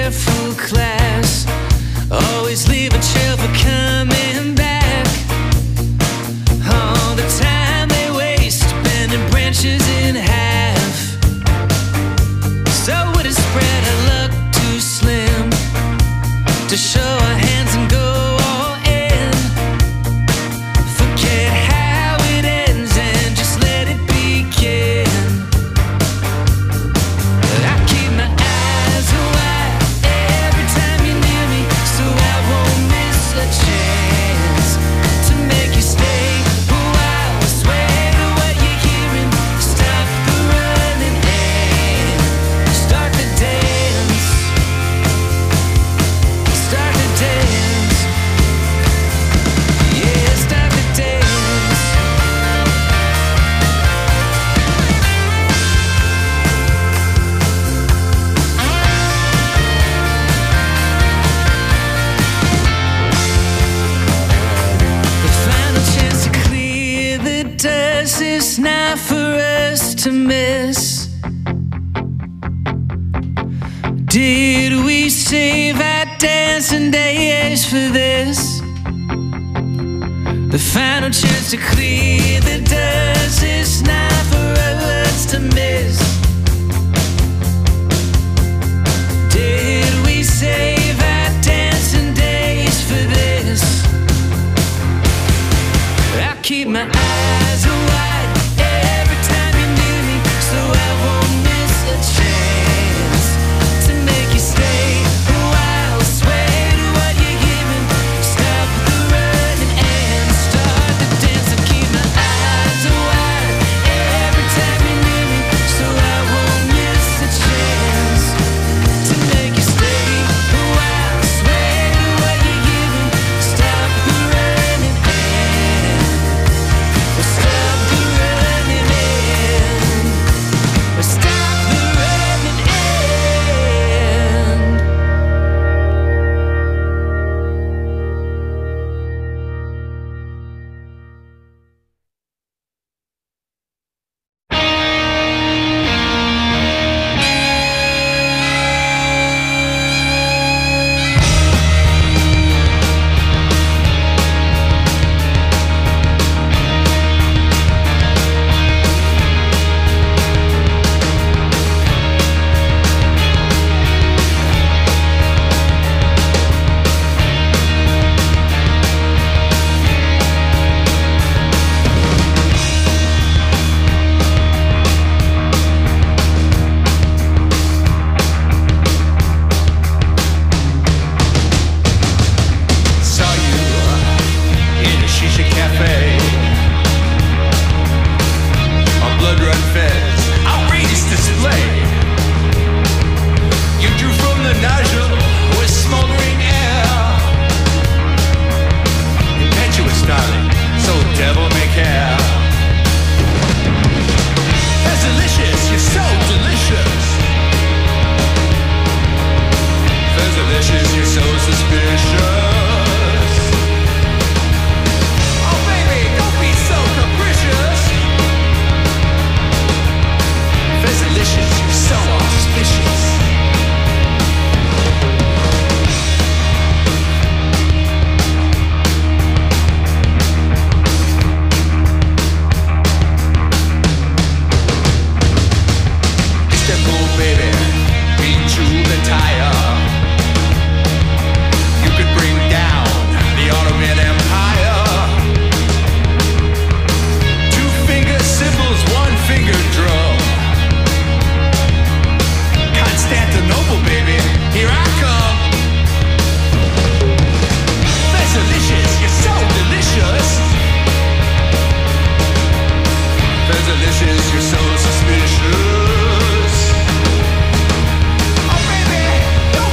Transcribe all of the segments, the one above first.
careful class. Always leave a trail for coming back. All the time they waste bending branches in half. So would it spread our luck too slim to show our hands and go all in? Forget how it ends and just let it begin. I keep my eyes wide every time you're near me, so I won't miss a chance to make you stay a while. Swear to what you're hearing, stop the running and start the dance. Start the dance. Yeah, start the dance. The final chance to clear the dust is not for us to miss. Did we save our dancing days for this? The final chance to clear the dust is not for us to miss. Did we save our dancing days for this? I keep my eyes wide every time you're near me, so I won't miss a chance to make you stay a while. Swear to what you're hearing, stop the running and start the dance. I keep my eyes wide every time you're near me, so I won't miss a chance to make you stay a while. Swear to what you're hearing, stop the running and stop the running and stop the running and. Saw you in a shisha cafe. On blood run feds, outrageous display. You drew from the nozzle with smoldering air. Impetuous, darling, so devil may care. That's delicious, you're so delicious. That's delicious, you're so suspicious. Oh baby, don't be so capricious. That's delicious, you're so auspicious. Istanbul, baby, be true and tire. You could bring down the Ottoman Empire. Two finger cymbals, one finger drum. Constantinople, baby, here I come. That's delicious, you're so delicious. That's delicious, you're so suspicious. Oh baby, don't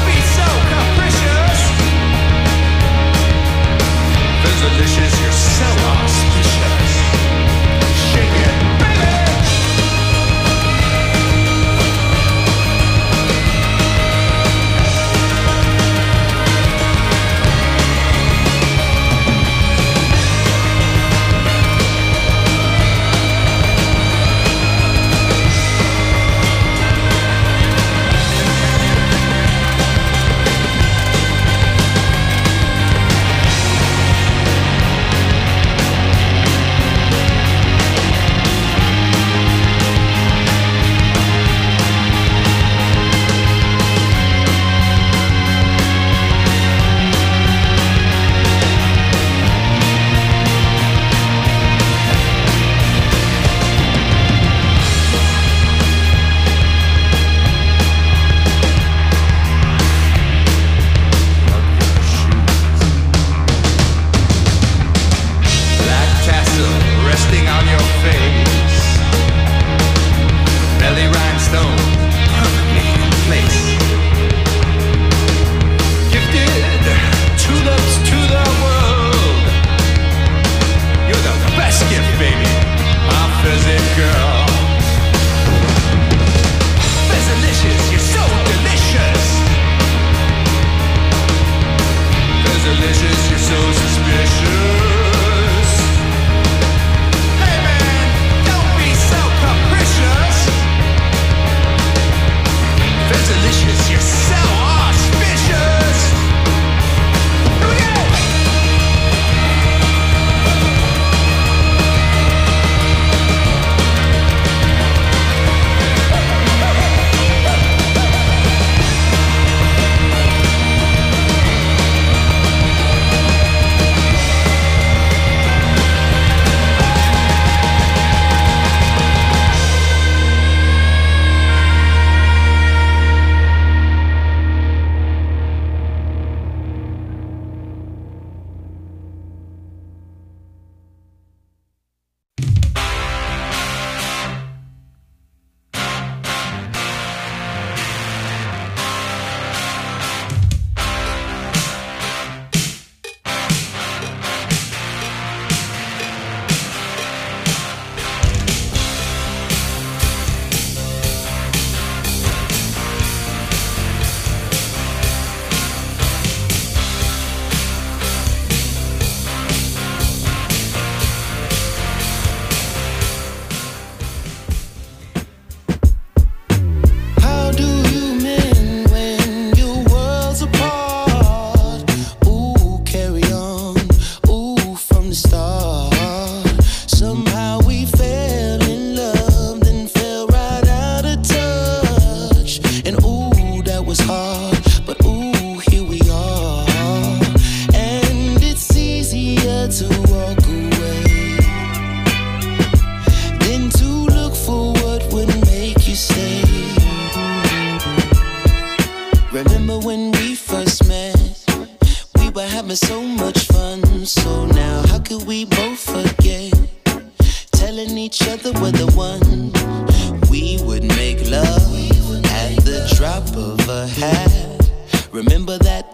Remember when we first met? We were having so much fun. So now how could we both forget? Telling each other we're the one. We would make love at the drop of a hat. Remember that?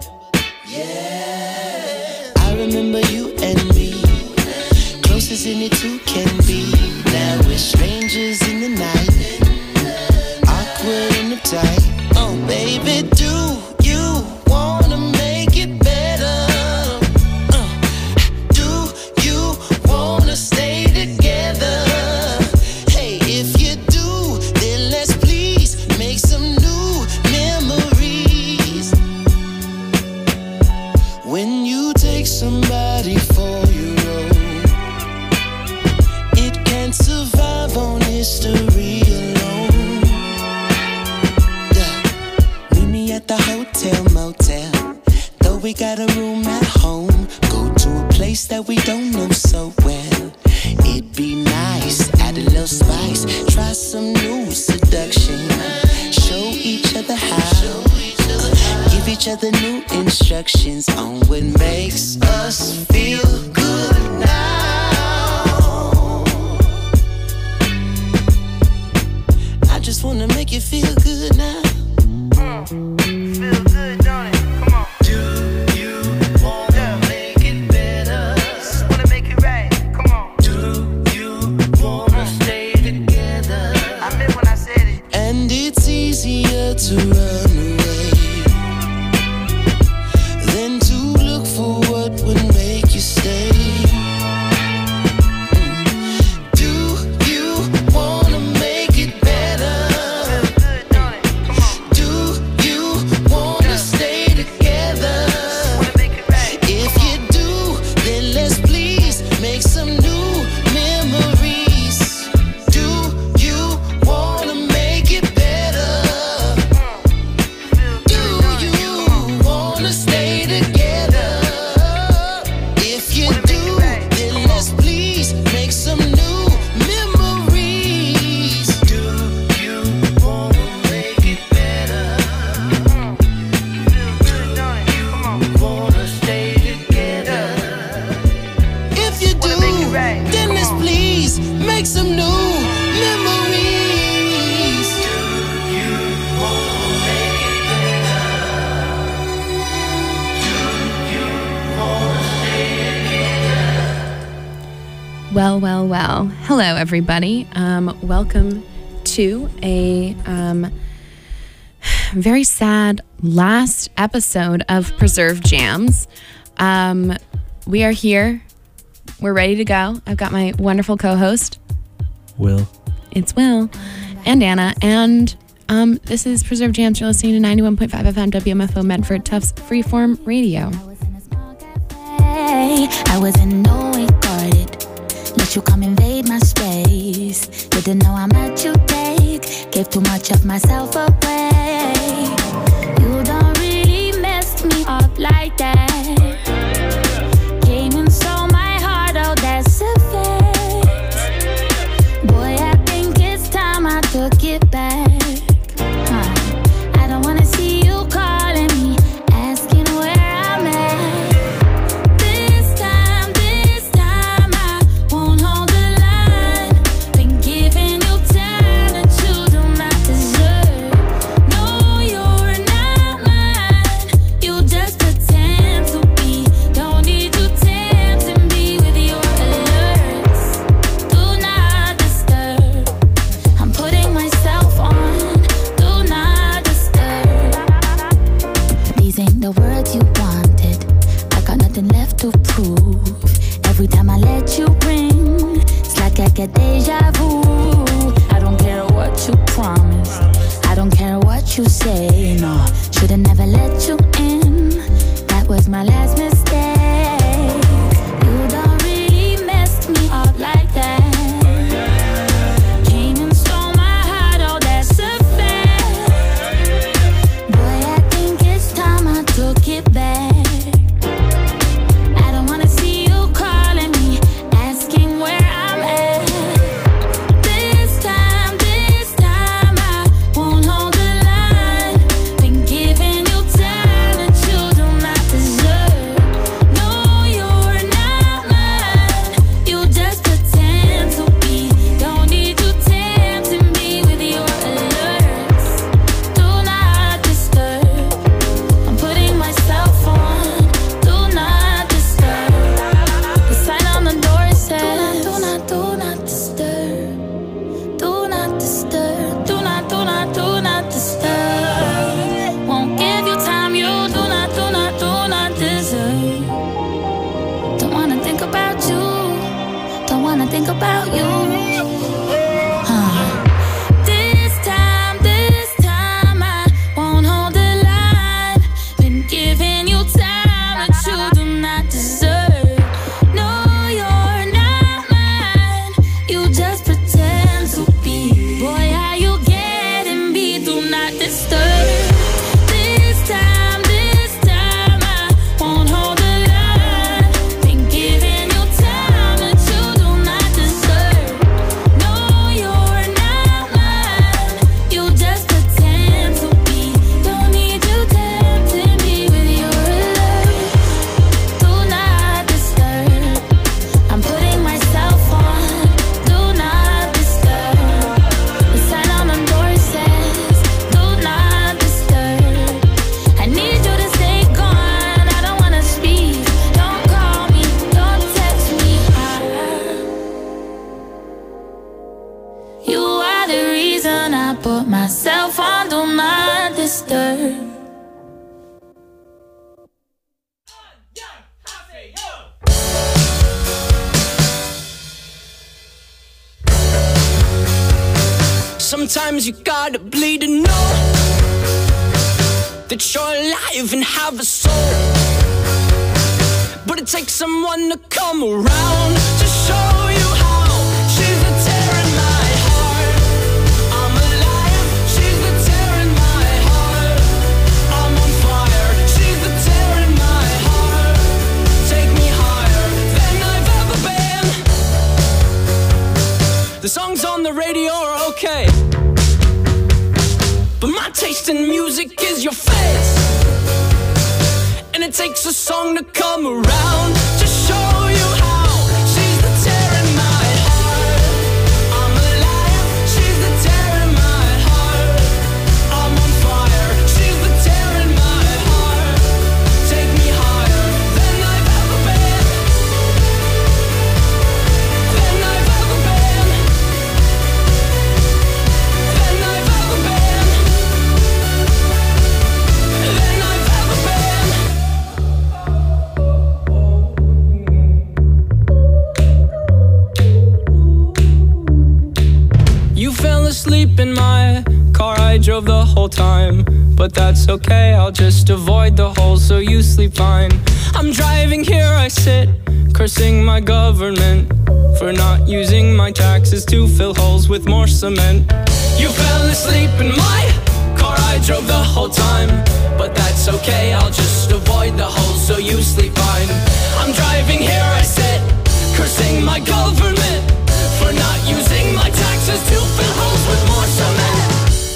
Yeah. I remember you and me, closest any two can be. Now we're strangers in the night, awkward and uptight. Oh baby, do you wanna make it better? Do you wanna stay together? Hey, if you do, then let's please make some new memories. When you take somebody for your own, it can't survive on history alone. Yeah. Meet me at the hotel motel, though we got a room at home. Go to a place that we don't know so well. It'd be nice, add a little spice, try some new seduction, show each other how, give each other new instructions on what makes us feel good now. I just wanna make you feel good now. Feel good, don't it? Come on. Do you wanna make it better? Just wanna make it right. Come on. Do you wanna stay together? I meant when I said it. And it's easier to run away than to look for what would make you stay. Do you wanna make it better? Feel good, don't it? Come on. Do you wanna stay together? Wanna make it right. If you do, then let's please make some new memories. Do you wanna make it better? Feel Do good, don't it? you wanna stay together? If you do, then let's please make some new memories. Do you wanna make it better? Feel good, don't it? Come on. Wanna stay together? If you do, Wanna make it right. then Come let's on. please make some new memories. Do you wanna make it better? Do you wanna stay together? Well. Hello, everybody. Welcome to a very sad last episode of Preserve Jams. We are here. We're ready to go. I've got my wonderful co-host. Will. It's Will and Anna. And this is Preserve Jams. You're listening to 91.5 FM WMFO Medford Tufts Freeform Radio. I was in a small cafe. I wasn't no way guarded. Let you come invade my space. Didn't know how much you take. Gave too much of myself away. You don't really mess me up like that. Came and stole my heart, oh that's a fact. Boy, I think it's time I took it back. I don't wanna see you calling me, asking where I'm at. This time I won't hold the line. Been giving you time that you do not deserve. No not disturb. This time I won't hold the line. Been giving you time that you do not deserve. No, you're not mine. You just pretend to be. Don't need you tempting me with your love. Do not disturb. I'm putting myself on. Do not disturb. The sign on the door says, do not disturb. I need you to stay gone. I don't wanna speak. Don't call me. Don't text me. You are the reason I put myself on. Do not disturb. Sometimes you gotta bleed to know that you're alive and have a soul. But it takes someone to come around to show you how. She's the tear in my heart. I'm alive. She's the tear in my heart. I'm on fire. She's the tear in my heart. Take me higher than I've ever been. The songs on the radio are okay, but my taste in music is your face. And it takes a song to come around to show you how. She's the tear in my heart. I'm alive. She's the tear in my heart. I'm on fire. She's the tear in my heart. Take me higher than I've ever been. Than I've ever been. Than I've ever been. Than I've ever been. You fell asleep in my car, I drove the whole time. But that's okay, I'll just avoid the holes so you sleep fine. I'm driving here, I sit, cursing my government for not using my taxes to fill holes with more cement. You fell asleep in my car, I drove the whole time. But that's okay, I'll just avoid the holes so you sleep fine. I'm driving here, I sit, cursing my government for not using my taxes to fill holes with more cement.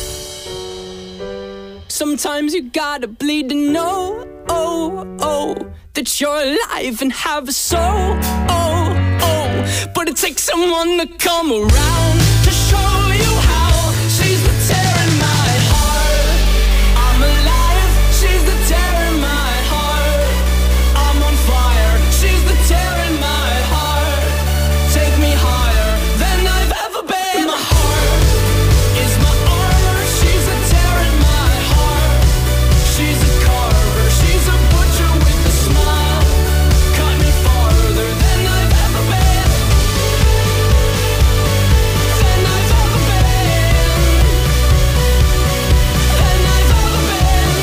Sometimes you gotta bleed to know, that you're alive and have a soul, but it takes someone to come around to show you how. She's the tear in my heart. I'm alive. She's the tear in my heart. I'm on fire. She's the tear in my heart. Take me higher than I've ever been. My heart is my armor. She's a tear in my heart. She's a carver. She's a butcher with a smile. Cut me farther than I've ever been. Than I've ever been. Than I've ever been.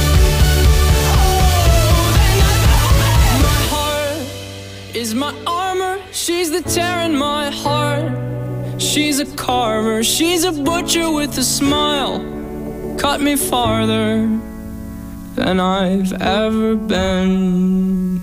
Oh, than I've ever been. My heart is my armor. She's the tear in my heart. She's a carver. She's a butcher with a smile. Cut me farther than I've ever been.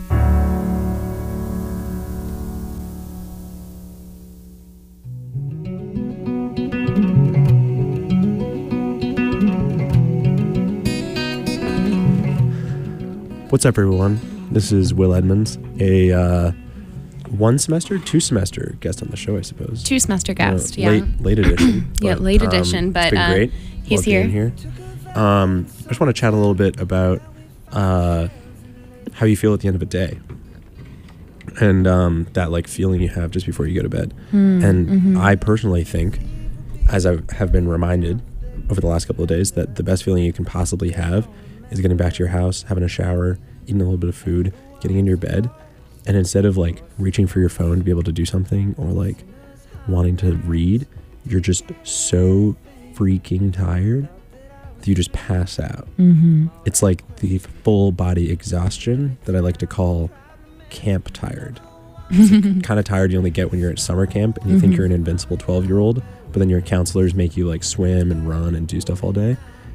What's up, everyone? This is Will Edmonds, a two semester guest on the show, I suppose. 2 semester guest, yeah. Late edition. Yeah, but, late edition, but, it's been great. he's Love being here. I just want to chat a little bit about how you feel at the end of a day, and that like feeling you have just before you go to bed. And I personally think, as I have been reminded over the last couple of days, that the best feeling you can possibly have is getting back to your house, having a shower, eating a little bit of food, getting into your bed, and instead of like reaching for your phone to be able to do something or like wanting to read, you're just so freaking tired that you just pass out. It's like the full body exhaustion that I like to call camp tired. It's kind of tired you only get when you're at summer camp and you think you're an invincible 12-year-old, but then your counselors make you like swim and run and do stuff all day.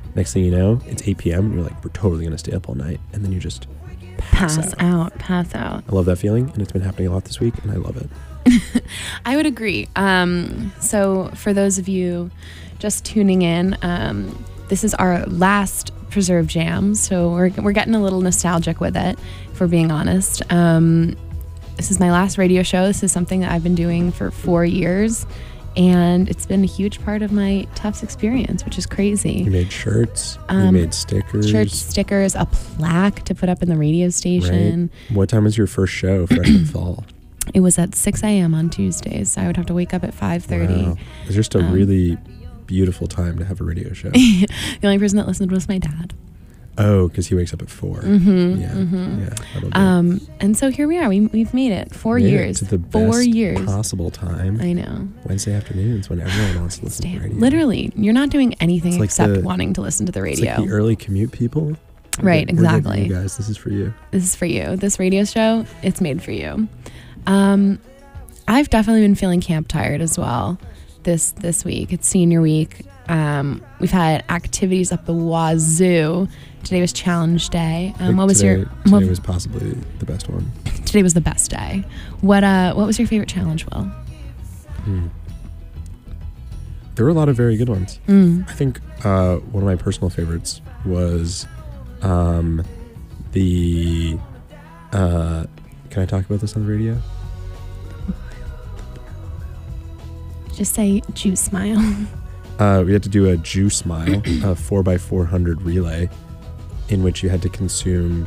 Next thing you know, it's 8 p.m. and you're like, we're totally going to stay up all night. And then you just Pass out. I love that feeling. And it's been happening a lot this week. And I love it. I would agree. So for those of you just tuning in, this is our last Preserve Jam. So we're getting a little nostalgic with it, if we're being honest. This is my last radio show. This is something that I've been doing for 4 years. And it's been a huge part of my Tufts experience, which is crazy. You made shirts. You made stickers. Shirts, stickers, a plaque to put up in the radio station. Right. What time was your first show, freshman fall? It was at 6 a.m. on Tuesdays. So I would have to wake up at 5:30. Wow. It was just a really beautiful time to have a radio show. The only person that listened was my dad. Oh, because he wakes up at 4. Yeah. That'll do. And so here we are. We've made it. 4 years. To the 4 best years. possible time. I know. Wednesday afternoons when everyone wants to listen to the radio. Literally, you're not doing anything It's like except wanting to listen to the radio. It's like the early commute people. Right, We're giving exactly. you guys, this is for you. This is for you. This radio show, it's made for you. I've definitely been feeling camp tired as well this week. It's senior week. We've had activities up the wazoo. Today was challenge day. I think What was today your was possibly the best one. Today was the best day. What was your favorite challenge, Will? There were a lot of very good ones. Mm. I think one of my personal favorites was the can I talk about this on the radio? Just say juice smile. We had to do a juice mile, a 4x400 relay, in which you had to consume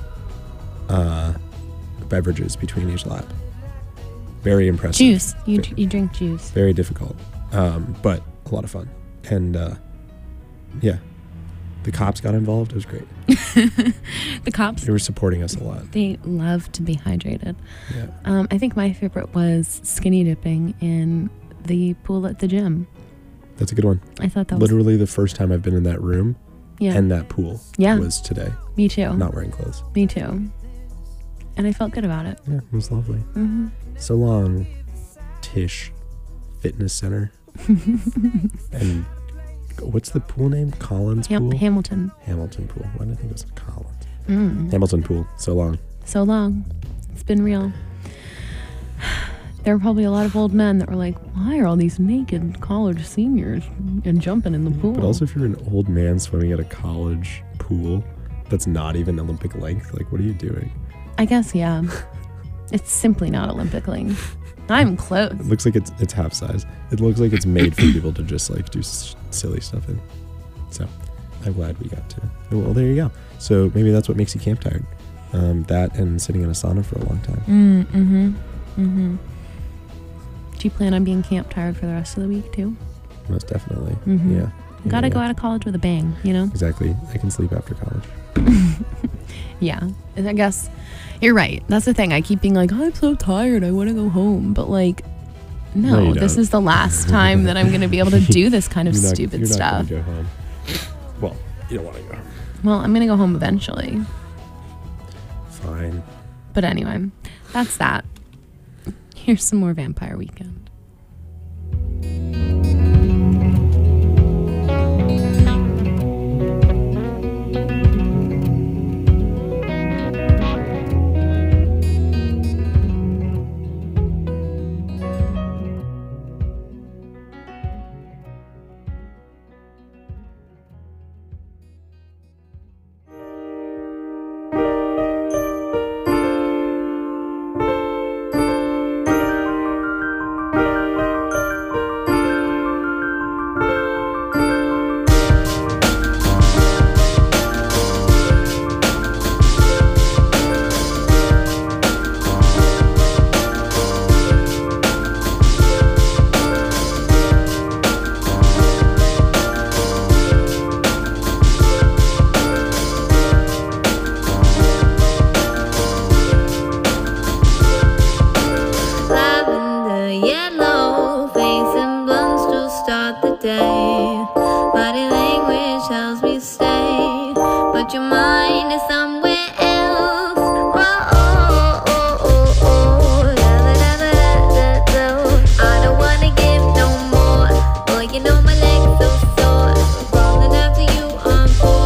beverages between each lap. Very impressive. Juice. You drink juice. Very difficult, but a lot of fun. And yeah, the cops got involved. It was great. The cops, They were supporting us a lot. they love to be hydrated. Yeah. I think my favorite was skinny dipping in the pool at the gym. That's a good one. I thought that Literally the first time I've been in that room was and that pool Yeah. was today. Me too. Not wearing clothes. Me too. And I felt good about it. Yeah, it was lovely. Mm-hmm. So long, Tish Fitness Center. And what's the pool name? Collins Pool? Hamilton. Hamilton Pool. Why did I think it was Collins? Hamilton Pool. So long. So long. It's been real. There were probably a lot of old men that were like, why are all these naked college seniors and jumping in the pool? But also if you're an old man swimming at a college pool that's not even Olympic length, like what are you doing? I guess, yeah. It's simply not Olympic length. I'm close. It looks like it's half size. It looks like it's made for people to just like do silly stuff in. So I'm glad we got to. Well, there you go. So maybe that's what makes you camp tired. That and sitting in a sauna for a long time. Do you plan on being camp tired for the rest of the week too? Most definitely. Mhm. Yeah. You gotta know go what? out of college with a bang, you know? Exactly. I can sleep after college. Yeah. And I guess you're right. That's the thing. I keep being like, oh, I'm so tired. I want to go home. But like, No, no, you this don't. is the last time that I'm going to be able to do this kind of You're not- stupid you're not stuff. gonna go home. Well, you don't want to go home. Well, I'm going to go home eventually. Fine. But anyway, that's that. Here's some more Vampire Weekend. Lavender yellow, facing blunts to start the day. Body language tells me stay, but your mind is somewhere else. I don't wanna give no more. Boy, you know my legs so sore. Crawling after you on 4.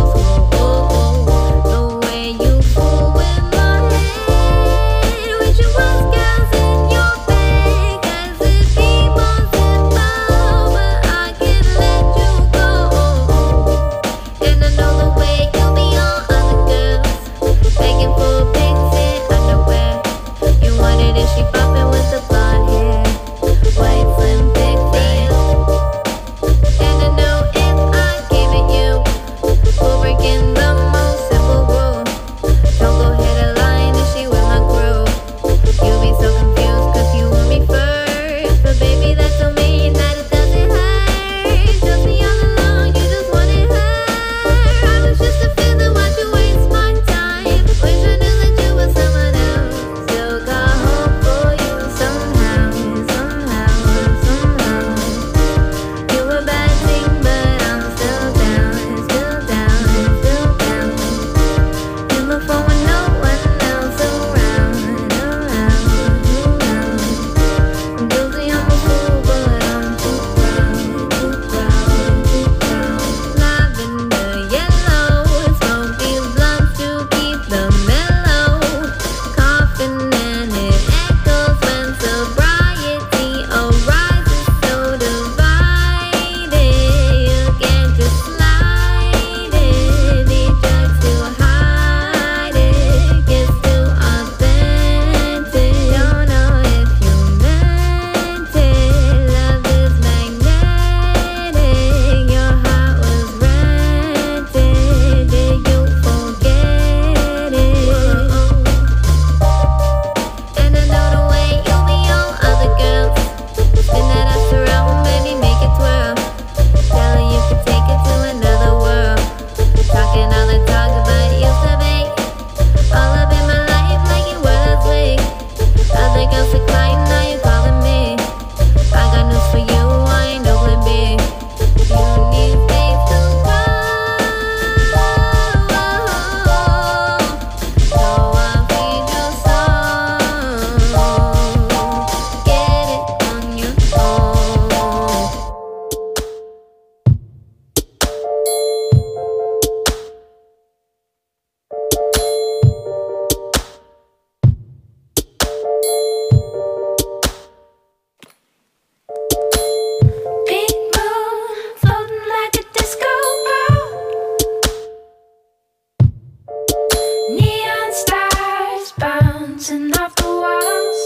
bouncing off the walls.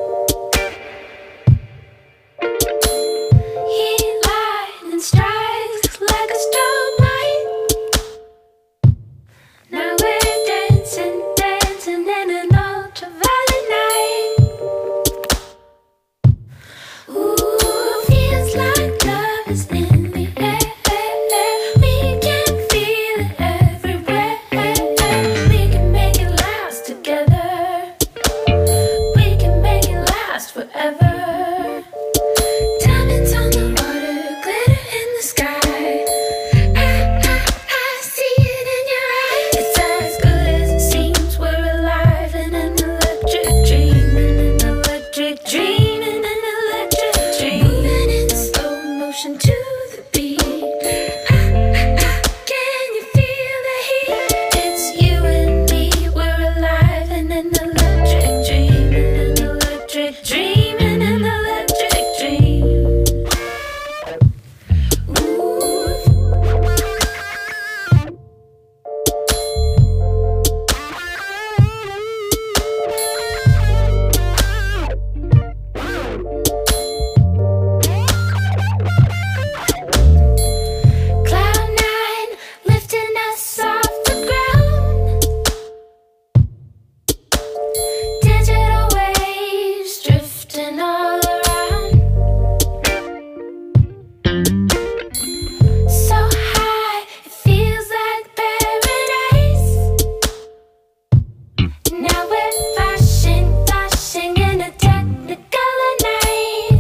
Heat lightning strikes like a strobe light. Now we're dancing, dancing in an ultraviolet night. Ooh, feels like love is in the air. We can feel it everywhere. We can make it last together. We can make it last forever. Diamonds on the water, glitter in the sky. I see it in your eyes. It's as good as it seems. We're alive in an electric dream, in an electric dream, in an electric dream. Moving in slow motion to the beat. Can you feel the heat? It's you and me. We're alive in an electric dream, in an electric dream, in an electric dream. Cloud nine, lifting us off the ground. Digital waves drifting all around. So high, it feels like paradise. Now we're flashing, flashing in a technicolor night.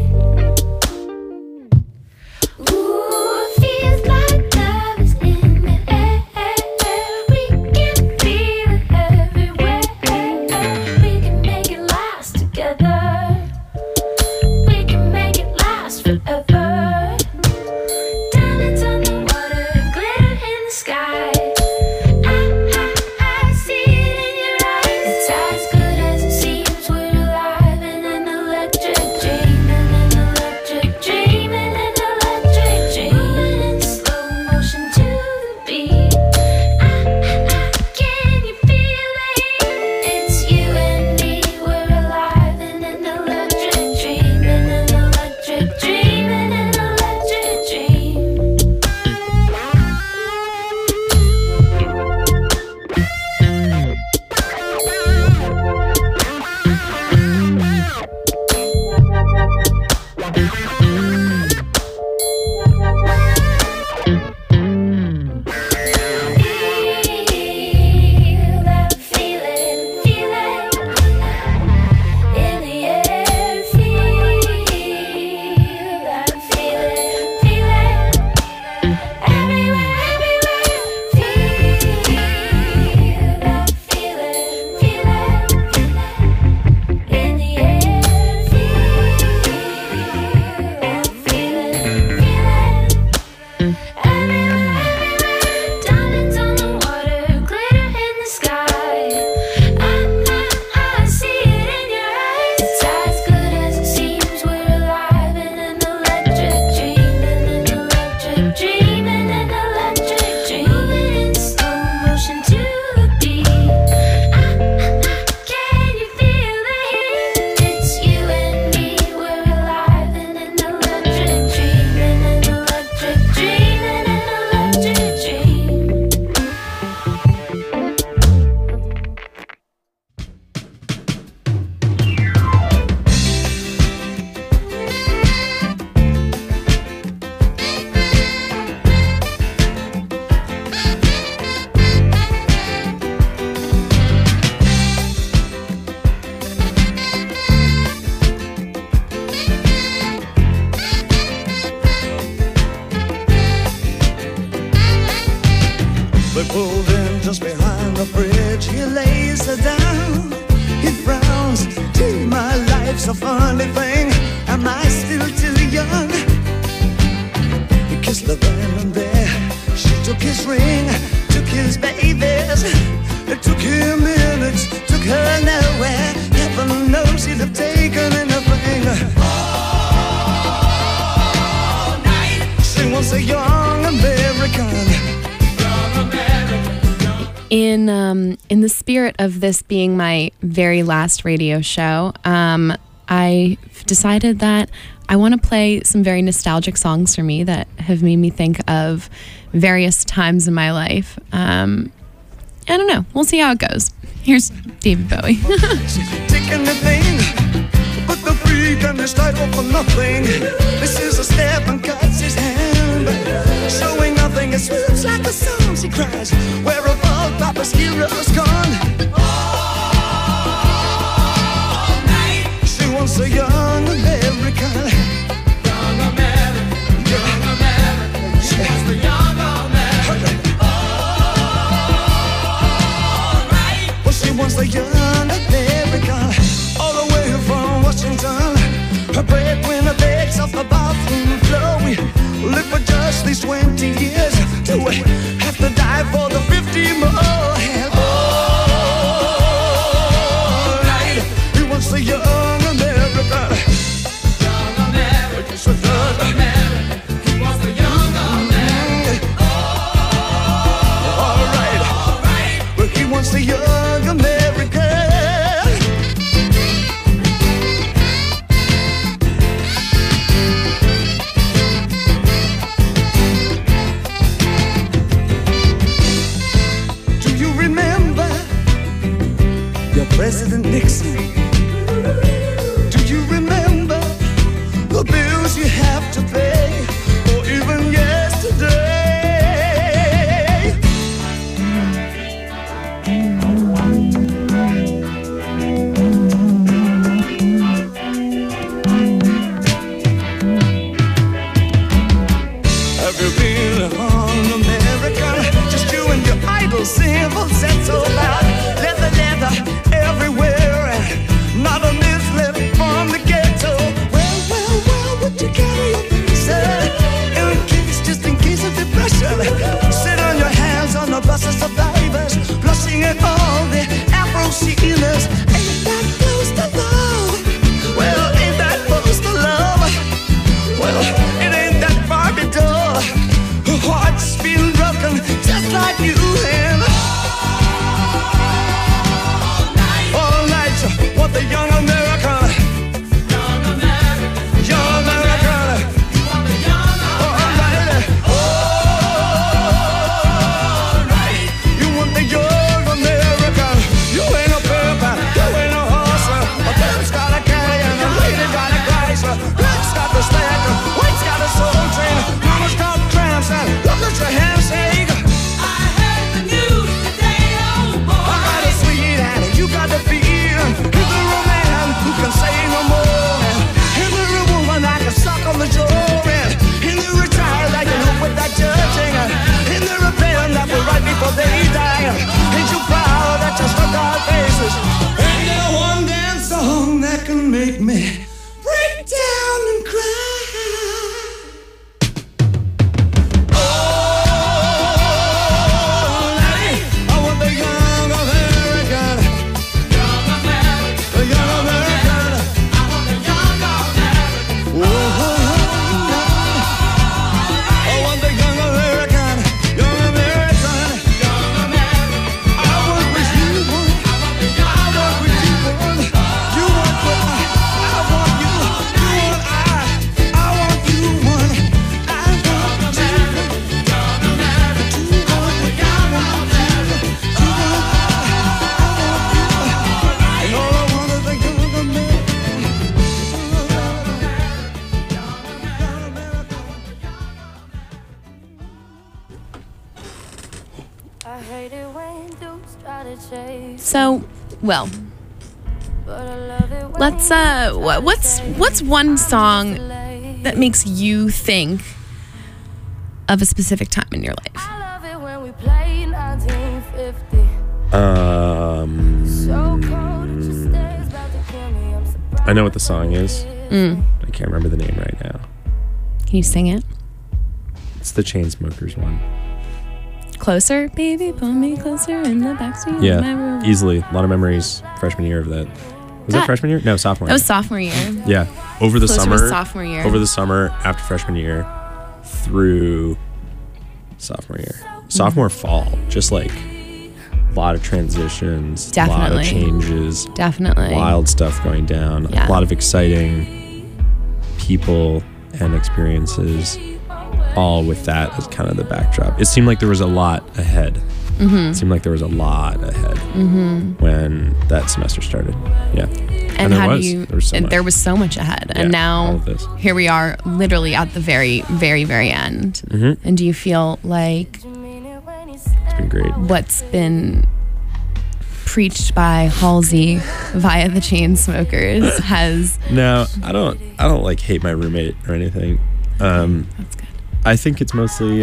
Ooh, feels like love is in the air. We can feel it everywhere. We can make it last together. We can make it last forever. Diamonds on the water, glitter in the sky. I see it in your eyes. It's as good as it seems. We're alive in an electric dream, in an electric dream, in an electric dream. Moving in slow motion to the beat. Can you feel the heat? It's you and me. We're alive in an electric dream, in an electric dream, in an electric dream. Feel that feeling, feel it in the air. Feel that feeling, feel it everywhere, everywhere. Feel that feeling, feel it in the air. Feel that feeling, feel it everywhere, everywhere. Diamonds on the water, glitter in the sky. I see it in your eyes. It's as good as it seems. We're alive in an electric dream, in an electric dream, in an electric dream. Moving in slow motion to the beat. Can you feel the heat? It's you and me. We're alive in an electric dream, in an electric dream, in an electric dream. They pulled in just behind the bridge. He lays her down. He frowns. Gee, my life's a funny thing. Am I still too young? He kissed her then and there. She took his ring, took his babies. It took him minutes, took her nowhere. Heaven knows he'd have taken anything. All night. She was a young American. in the spirit of this being my very last radio show, I decided that I want to play some very nostalgic songs for me that have made me think of various times in my life. I don't know. We'll see how it goes. Here's David Bowie. Taking the thing, put the freak and the stifle for nothing. This is a step and cuts his hand, showing nothing. It swoops like a song, she cries. Where have all Papa's heroes gone? All night. She wants a young American. Young American. Young American. She wants the young American. All right. Well, she wants the young American. All the way from Washington. Her breadwinner begs off the bathroom floor. We live for just these 20 years. Do we have to die for the 50 more? And all right, he wants the young American. Young American, so does American. He wants the young American. All right, but he wants the young American. President Nixon, do you remember the bills you have to pay, or even yesterday? Have you been on America? Just you and your idle simple sense of loud leather everywhere, and not a miss left from the ghetto. Well, would you carry your visa just in case of depression? Sit on your hands on the bus of survivors, blushing at all the Afro-Sheilas. Ain't that close to love? Well, ain't that close to love? Well, it ain't that far to door. Her heart's been broken just like you and what the young American, young American, young American. You want the young American. All right, you want the young American. You ain't a purple, you ain't a horse. A bird's got a canyon, a lady got a Chrysler. Black's got the stacker, white's got a soul train. Mama's got cramps and look at your handshake. I heard the news today, oh boy. I got a sweet hand, you got the beat. Who can say no more? And there a woman I can suck on the jaw. And there a child I can help with that judging. And there a band that will write before they die. Ain't you proud that you struck our faces? And there one dance song that can make me break down and cry. So, well, let's what's one song that makes you think of a specific time in your life? I know what the song is. I can't remember the name right now. Can you sing it? It's the Chainsmokers one. Closer, baby, pull me closer in the backseat of my room. Easily. A lot of memories freshman year of that. Was that freshman year? No, sophomore year. That was sophomore year. Yeah. Over the Closer summer. was sophomore year. Over the summer, after freshman year, through sophomore year. Sophomore fall. Just like lot of transitions, a lot of Definitely. changes, Definitely. wild stuff going down, Yeah. a lot of exciting people and experiences, all with that as kind of the backdrop. It seemed like there was a lot ahead. It seemed like there was a lot ahead when that semester started. Yeah. And there how was. do you? There was so and much. there was so much ahead, Yeah, and all now of this. here we are, literally at the very, very, very end. Mm-hmm. And do you feel like It's been great. what's been preached by Halsey via the Chainsmokers has? No, I don't like hate my roommate or anything. That's good. I think it's mostly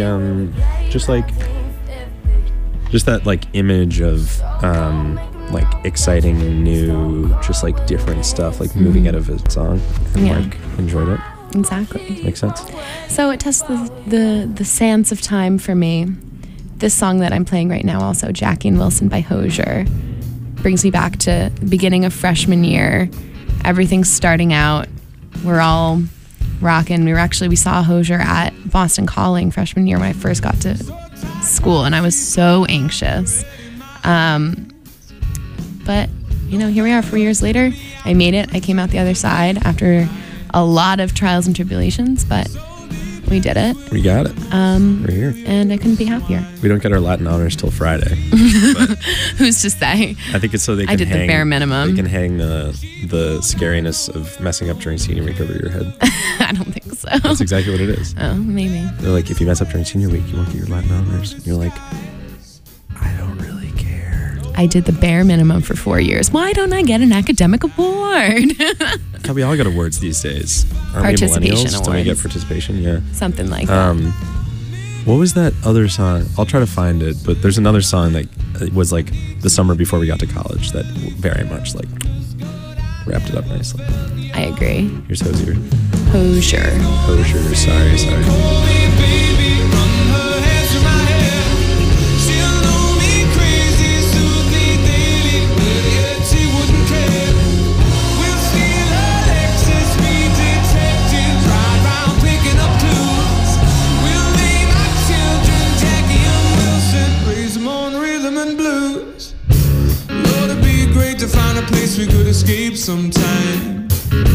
just that like image of like exciting new, just like different stuff, like moving out of a song, and Yeah. like enjoyed it. Exactly. Makes sense. So it tests the sands of time for me. This song that I'm playing right now, also Jackie and Wilson by Hozier, brings me back to the beginning of freshman year. Everything's starting out. We're all rocking. We saw Hozier at Boston Calling freshman year when I first got to school, and I was so anxious. But here we are 4 years later. I made it. I came out the other side after a lot of trials and tribulations, but we did it. We got it. We're here. And I couldn't be happier. We don't get our Latin honors till Friday. Who's to say? I think it's so they can I did the bare minimum. They can hang the scariness of messing up during senior week over your head. I don't think so. That's exactly what it is. Oh, maybe. They're like, if you mess up during senior week, you won't get your Latin honors. And you're like, I don't really care. I did the bare minimum for 4 years. Why don't I get an academic award? That's how we all get awards these days. Aren't we Participation millennials? Don't we get awards. participation? Yeah. Something like that. What was that other song? I'll try to find it, but there's another song that was like the summer before we got to college that very much like wrapped it up nicely. I agree. Here's Hozier. Hozier. Hozier, sorry. We could escape sometime.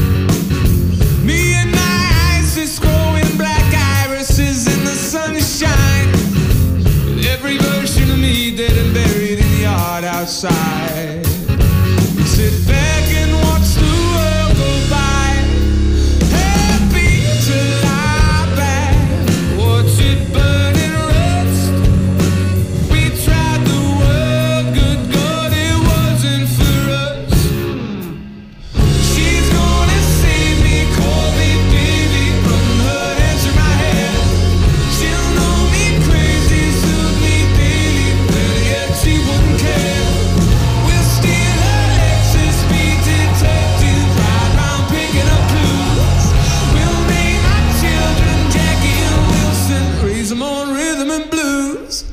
Me and my eyes just growing black irises in the sunshine. With every version of me dead and buried in the yard outside. We sit back and watch the world go by. Happy to lie back, watch it burn and rust. We tried the world, good God, it wasn't for us. She's gonna save me, call me baby, run her hands through my hair. She'll know me crazy, soothe me daily, but yet she wouldn't care. We'll steal her Lexus, be detectives, ride round picking up clues. We'll name our children Jackie and Wilson, raise them on rhythm and blues.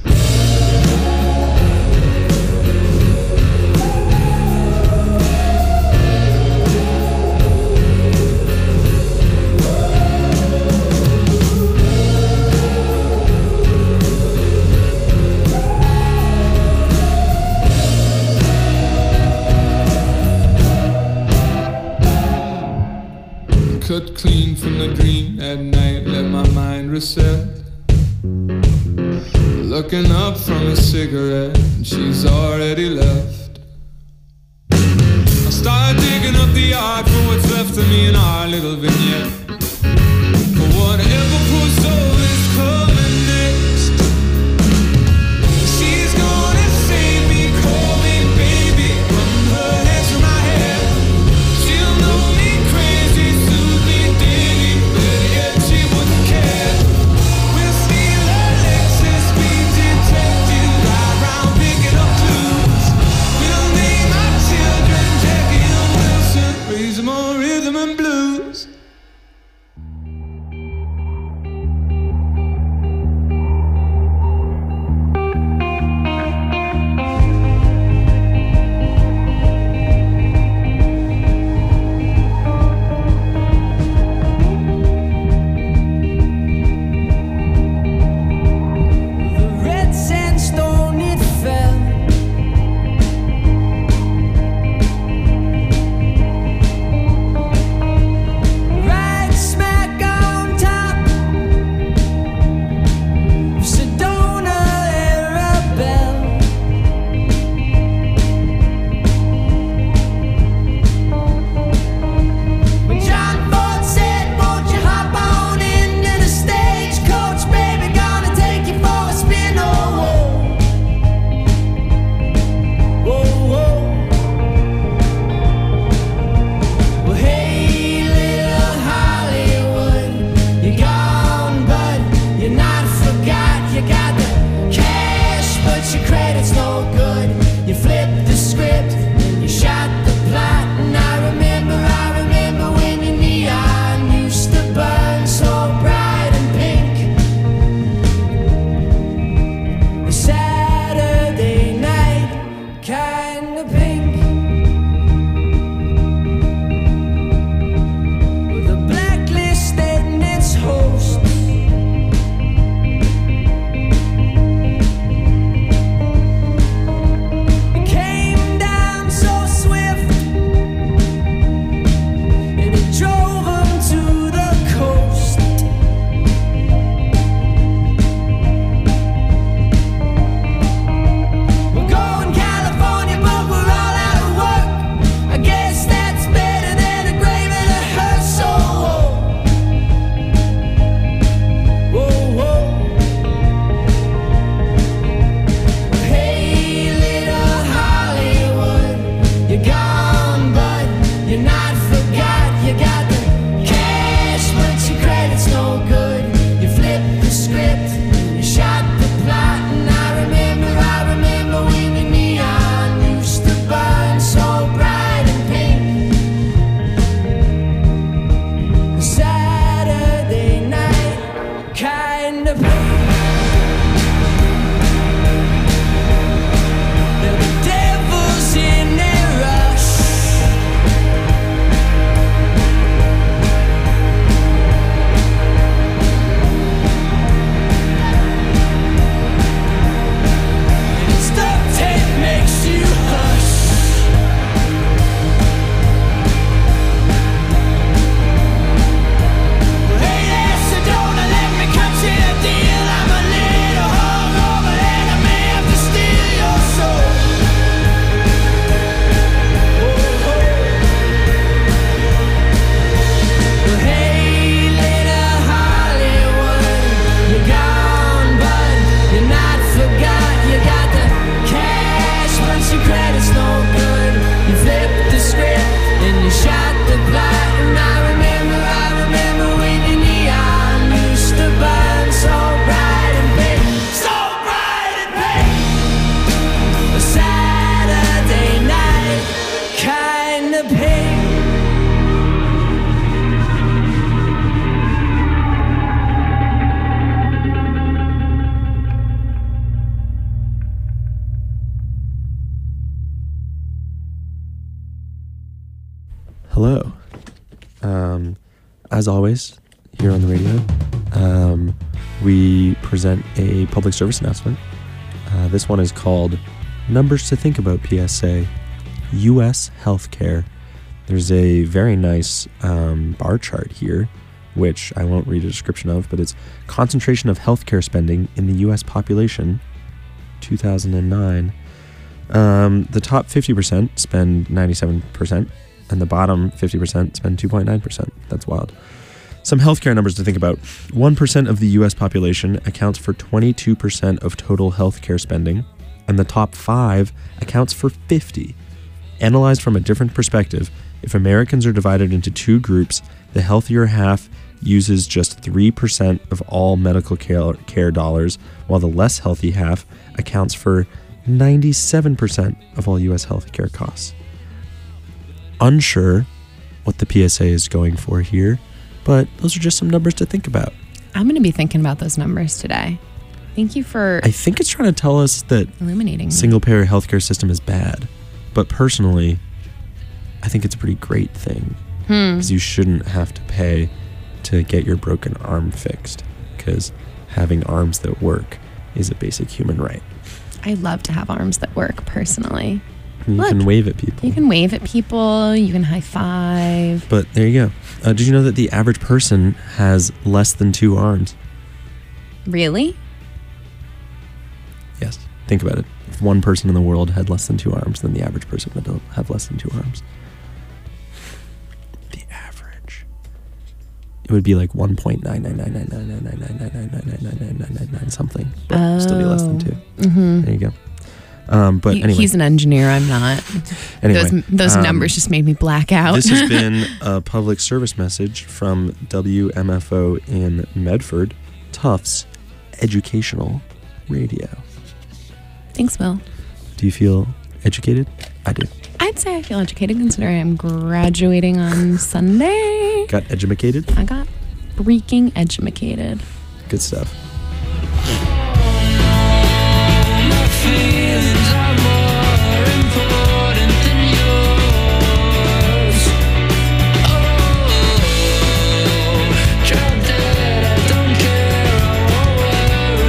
Cut clean from the dream at night, let my mind reset. Looking up from a cigarette, and she's already left. I start digging up the art for what's left of me in our little vignette. For whatever poor soul is coming next. She's gonna save me, call me baby, run her hands through my hair. She'll know me crazy, soothe me daily, but yet she wouldn't care. We'll steal her Lexus, be detectives, ride round picking up clues. We'll name our children Jackie and Wilson, raise them on rhythm and blues. Hello. As always, here on the radio, we present a public service announcement. This one is called Numbers to Think About PSA, U.S. Healthcare. There's a very nice bar chart here, which I won't read a description of, but it's concentration of healthcare spending in the U.S. population, 2009. The top 50% spend 97%, and the bottom 50% spend 2.9%. That's wild. Some healthcare numbers to think about. 1% of the U.S. population accounts for 22% of total healthcare spending, and the top 5 accounts for 50%. Analyzed from a different perspective, if Americans are divided into two groups, the healthier half uses just 3% of all medical care dollars, while the less healthy half accounts for 97% of all U.S. healthcare costs. Unsure what the PSA is going for here, but those are just some numbers to think about. I'm going to be thinking about those numbers today. Thank you for I think it's trying to tell us that illuminating me. single-payer healthcare system is bad, but personally, I think it's a pretty great thing because you shouldn't have to pay to get your broken arm fixed, because having arms that work is a basic human right. I love to have arms that work personally. And you Look, can wave at people. You can wave at people, you can high five. But there you go. Did you know that the average person has less than 2 arms? Really? Yes. Think about it. If one person in the world had less than 2 arms, then the average person would have less than 2 arms. The average. It would be like 1.9999999999999 something, but still be less than 2. Mm-hmm. There you go. But anyway. He's an engineer, I'm not. Anyway, those numbers just made me black out. This has been a public service message from WMFO in Medford, Tufts Educational Radio. Thanks, Will. Do you feel educated? I do. I'd say I feel educated considering I'm graduating on Sunday. Got edumacated? I got freaking edumacated. Good stuff. My feelings are more important than yours. Oh, drop dead, I don't care, I won't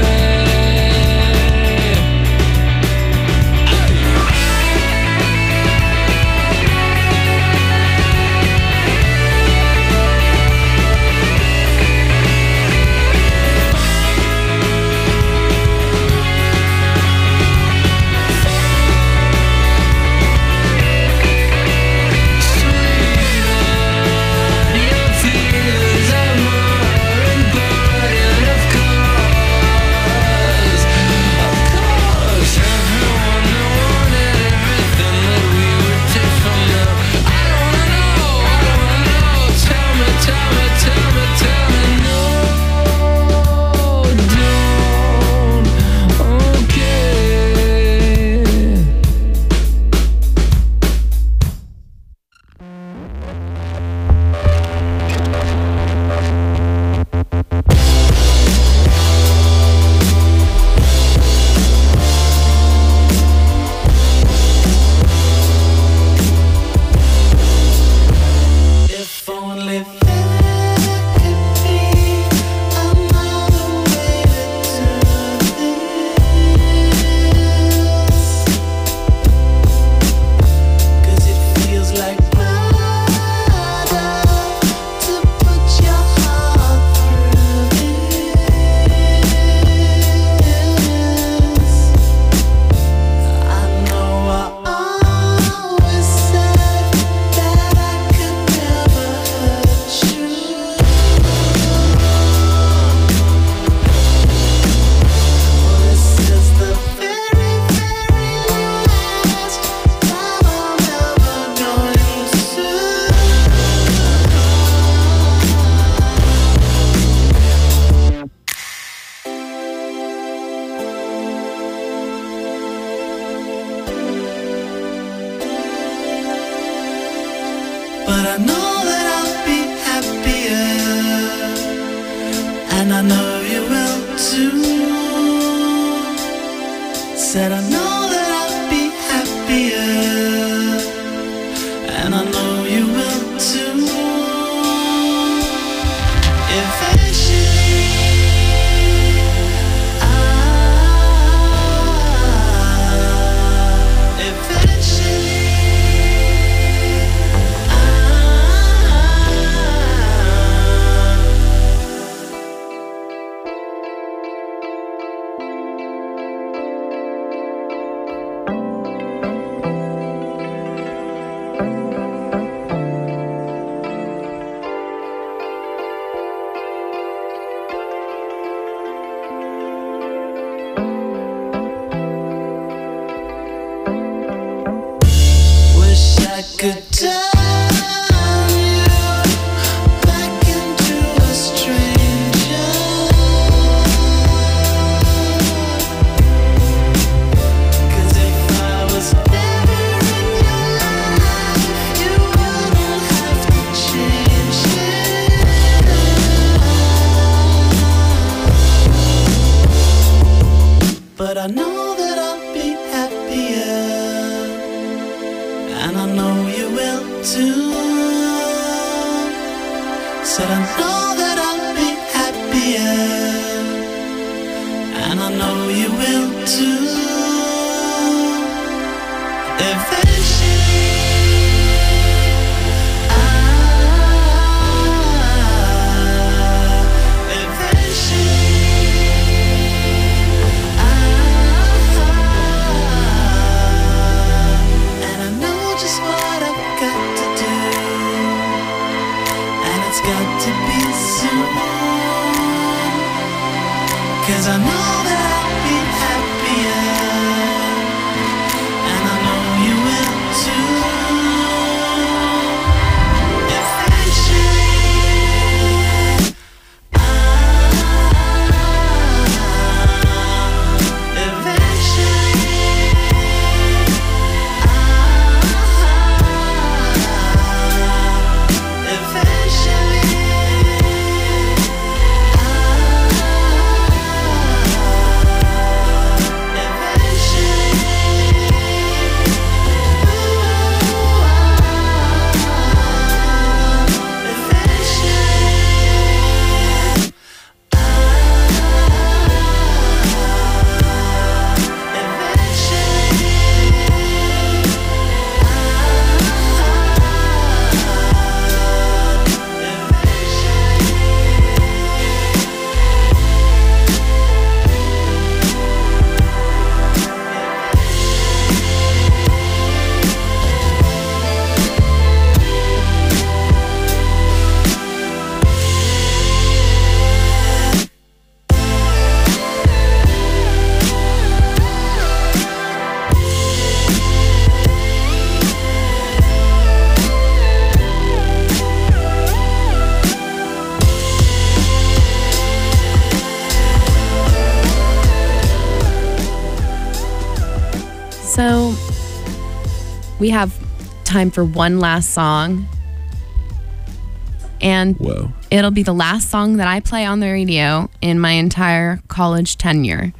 But I know that I'll be happier, and I know you will too. Said I know that I'll be happier, and I know you will too. too. Said I know that I'll be happier, and I know you will too. Eventually, and I know just what I've got to do, and it's got to be soon, 'cause I know that I'll be happier, and I know you will too. Eventually, So we have time for one last song. And Whoa. it'll be the last song that I play on the radio in my entire college tenure.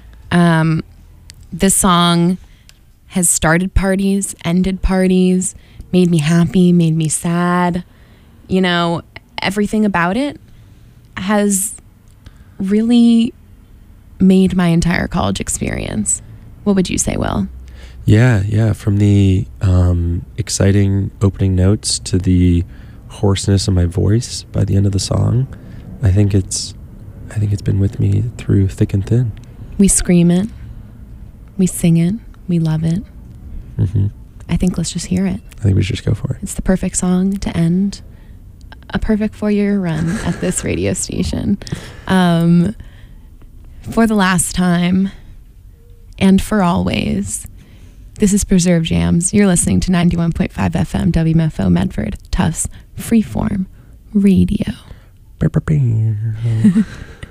This song has started parties, ended parties, made me happy, made me sad. You know, everything about it has really made my entire college experience. What would you say, Will? Yeah. From the exciting opening notes to the hoarseness of my voice by the end of the song, I think it's been with me through thick and thin. We scream it, we sing it, we love it. Mm-hmm. I think let's just hear it. I think we should just go for it. It's the perfect song to end a perfect 4-year run at this radio station. For the last time and for always, this is Preserve Jams. You're listening to 91.5 FM WMFO Medford, Tufts Freeform Radio.